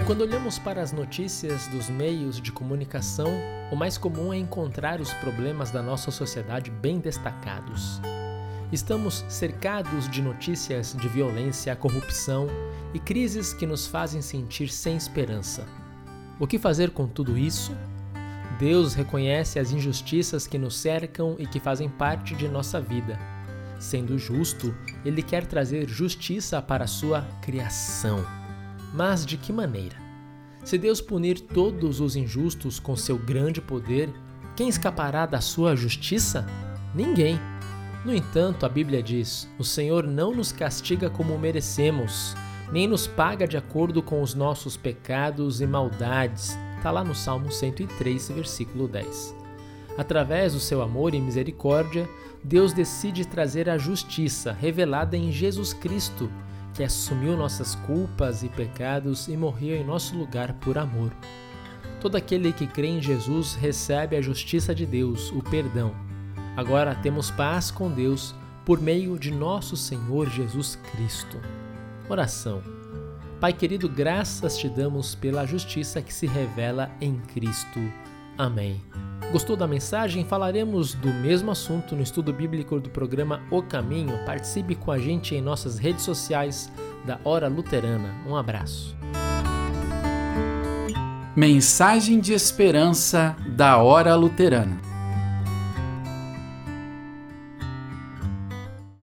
Quando olhamos para as notícias dos meios de comunicação, o mais comum é encontrar os problemas da nossa sociedade bem destacados. Estamos cercados de notícias de violência, corrupção e crises que nos fazem sentir sem esperança. O que fazer com tudo isso? Deus reconhece as injustiças que nos cercam e que fazem parte de nossa vida. Sendo justo, Ele quer trazer justiça para a sua criação. Mas de que maneira? Se Deus punir todos os injustos com seu grande poder, quem escapará da sua justiça? Ninguém. No entanto, a Bíblia diz: o Senhor não nos castiga como merecemos, nem nos paga de acordo com os nossos pecados e maldades. Está lá no Salmo 103, versículo 10. Através do seu amor e misericórdia, Deus decide trazer a justiça revelada em Jesus Cristo, que assumiu nossas culpas e pecados e morreu em nosso lugar por amor. Todo aquele que crê em Jesus recebe a justiça de Deus, o perdão. Agora temos paz com Deus por meio de nosso Senhor Jesus Cristo. Oração. Pai querido, graças te damos pela justiça que se revela em Cristo. Amém. Gostou da mensagem? Falaremos do mesmo assunto no estudo bíblico do programa O Caminho. Participe com a gente em nossas redes sociais da Hora Luterana. Um abraço. Mensagem de esperança da Hora Luterana.